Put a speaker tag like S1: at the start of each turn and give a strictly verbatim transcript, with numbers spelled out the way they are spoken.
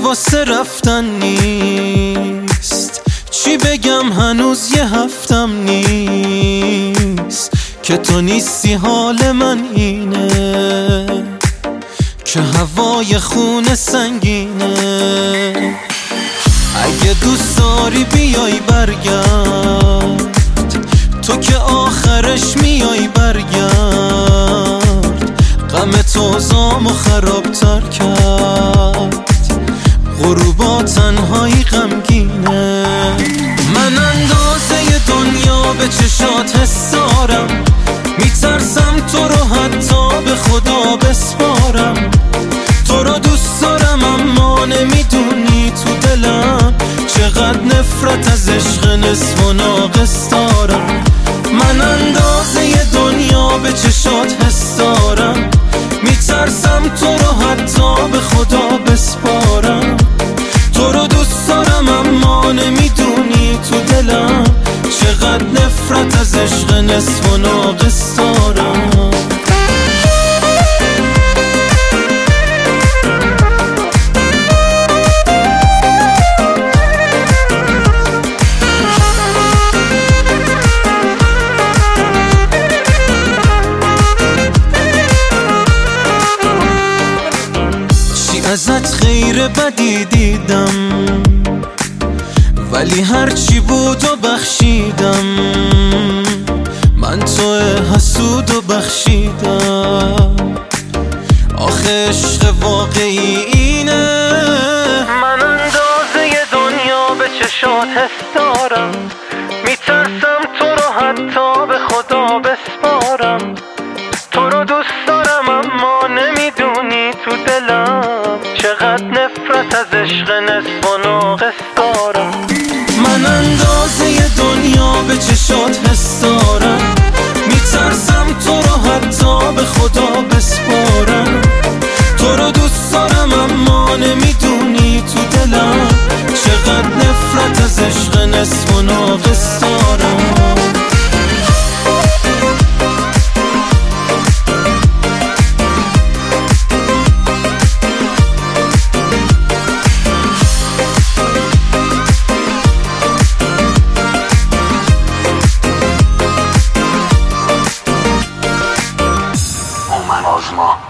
S1: واسه رفتن نیست، چی بگم هنوز یه هفتم نیست که تو نیستی. حال من اینه که هوای خونه سنگینه. اگه دوست داری بیای برگرد، تو که آخرش میای برگرد. غم تو زامو خرابتر کرد، غروبا تنهایی غمگینه. من اندازه دنیا به چشات حس دارم، میترسم تو رو حتی به خدا بسپارم. تو رو دوست دارم اما نمیدونی تو دلم چقدر نفرت از عشق نصف و ناقص دارم. من اندازه دنیا به چشات حس دارم، میترسم تو رو حتی به خدا بسپارم. تو رو دوست دارم اما نمیدونی تو دلم چقدر نفرت از عشق نصف و ناقص دارم. ازت خیر بدی دیدم، ولی هرچی بود و بخشیدم. من تو حسود و بخشیدم، آخه عشق واقعی اینه. من اندازه دنیا به چشات حس دارم، میترسم تو رو حتی به خدا بسپارم. تو رو دوست دارم اما نمیدونی تو دلم چقدر نفرت از عشق نصف و ناقص دارم. من اندازه دنیا به چشات حس دارم، میترسم تو رو حتی به خدا بسپارم. تو رو دوست دارم اما نمیدونی تو دلم چقدر نفرت از عشق نصف و ناقص دارم.
S2: آزما